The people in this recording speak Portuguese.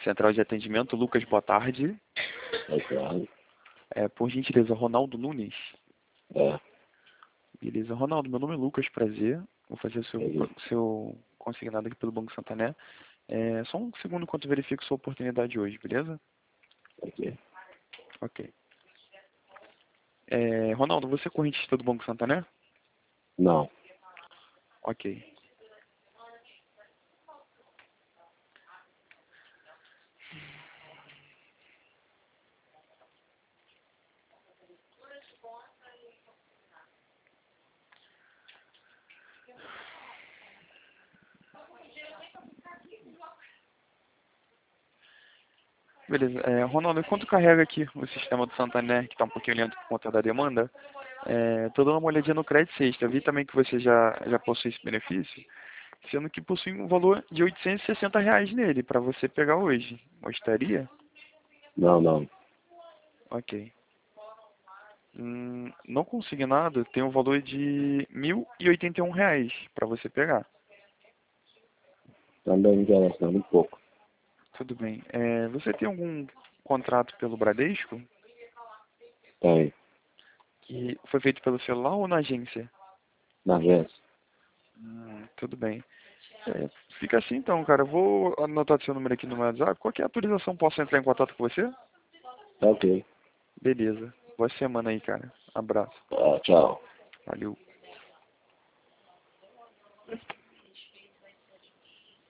Central de atendimento, Lucas, boa tarde. É claro. Por gentileza, Ronaldo Nunes. É. Beleza, Ronaldo, meu nome é Lucas, prazer. Vou fazer o É. seu consignado aqui pelo Banco Santander. Só um segundo enquanto eu verifico sua oportunidade hoje, beleza? Ok. Ok. Ronaldo, você é correntista do Banco Santander? Não. Ok. Beleza. Ronaldo, enquanto carrega aqui o sistema do Santander, que está um pouquinho lento por conta da demanda, estou dando uma olhadinha no Crédito Sexta. Vi também que você já possui esse benefício, sendo que possui um valor de R$ 860 nele, para você pegar hoje. Gostaria? Não, não. Ok. Não consignado tem um valor de R$ 1.081 para você pegar. Também me interessa, muito pouco. Tudo bem. Você tem algum contrato pelo Bradesco Tem. que foi feito pelo celular ou na agência? Na agência. Tudo bem. Fica assim então, cara. Eu vou anotar seu número aqui no meu WhatsApp. Qualquer atualização, posso entrar em contato com você? Tá ok. Beleza. Boa semana aí, cara. Abraço. Tá, tchau. Valeu.